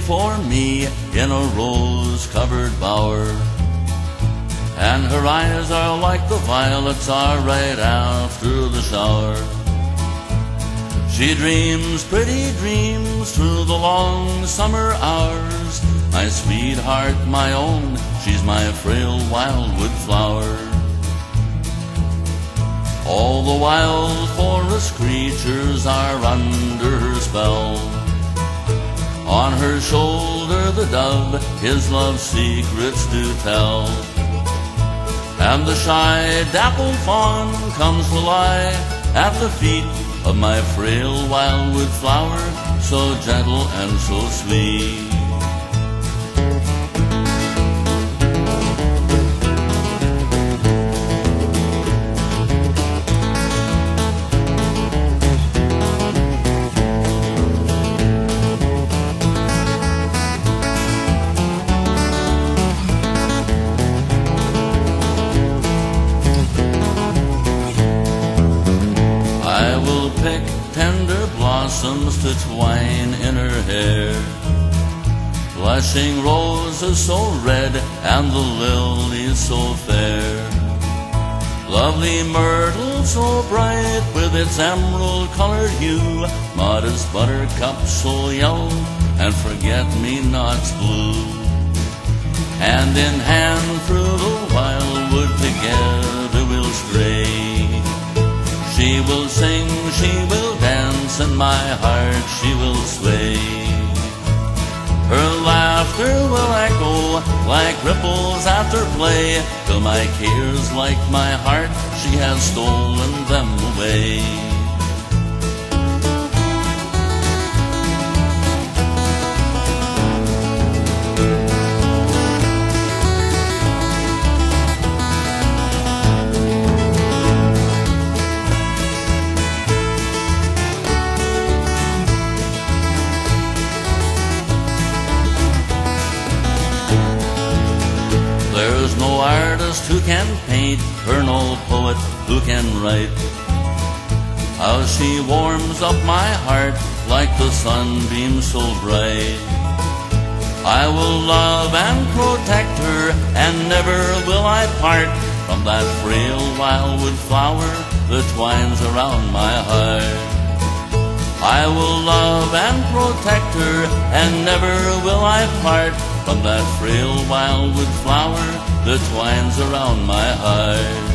for me in a rose-covered bower. And her eyes are like the violets are right after the shower. She dreams pretty dreams through the long summer hours. My sweetheart, my own, she's my frail wildwood flower. All the wild forest creatures are under her spell. On her shoulder the dove his love's secrets do tell. And the shy dappled fawn comes to lie at the feet of my frail wildwood flower, so gentle and so sweet. Pick tender blossoms to twine in her hair, blushing roses so red and the lilies so fair, lovely myrtle so bright with its emerald-colored hue, modest buttercup so yellow and forget-me-nots blue. Hand in hand through the wildwood together we'll stray. She will sing, she will dance, and my heart she will sway. Her laughter will echo like ripples after play, till my cares, like my heart, she has stolen them away. There's no artist who can paint her, no poet who can write how she warms up my heart like the sunbeam so bright. I will love and protect her, and never will I part from that frail wildwood flower that twines around my heart. I will love and protect her, and never will I part from that frail wildwood flower that twines around my heart.